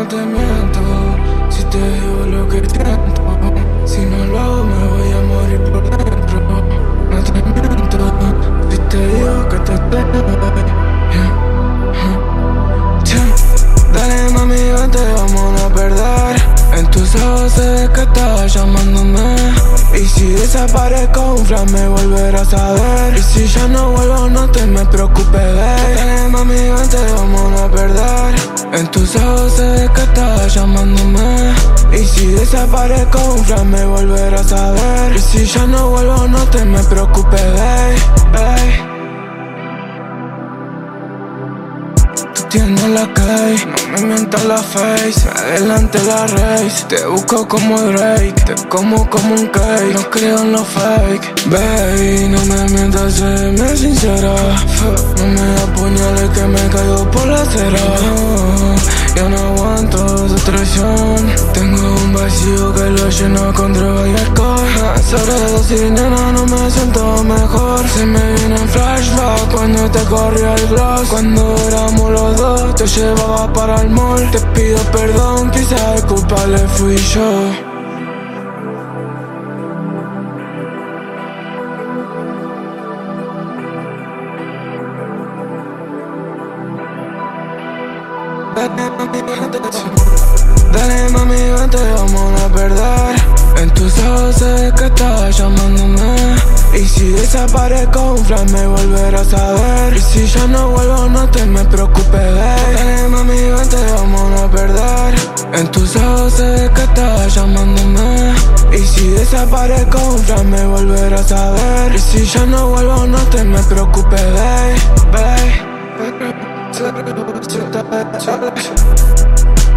no te miento, si te digo lo que siento. Si no lo hago me voy a morir por dentro. No te miento, si te digo que te tengo. Dale mami, vente, vamos a perder. En tus ojos se ve que estás llamándome. Y si desaparezco un flash me volverás a ver. Y si ya no vuelvo no te me preocupes, babe. Dale mami, vente, vamos a perder. En tus ojos se ve que estás llamándome. Y si desaparezco un flash me volverás a ver. Y si ya no vuelvo no te me preocupes, babe. Tienes la case, no me mientas la face. Adelante la race, te busco como Drake. Te como un cake, no creo en los fake. Baby, no me mientas, séme sincera. No me apuñales que me caigo por la acera. Yo no aguanto su traición. Tengo un vacío que lo lleno con droga y alcohol. Sobredosis, nena, no me siento mejor. Se me viene un flashback cuando te corría el gloss. Cuando éramos los dos, te llevaba para el mall. Te pido perdón, quizás el culpable fui yo. Dale mami, vente, vamos a perder. En tus ojos se ve que estás llamándome. Y si desaparezco un flash me volverás a ver. Y si ya no vuelvo no te me preocupes, babe. Dale mami, vente, vamos a perder. En tus ojos se ve que estás llamándome. Y si desaparezco un flash me volverás a ver. Y si ya no vuelvo no te me preocupes, babe.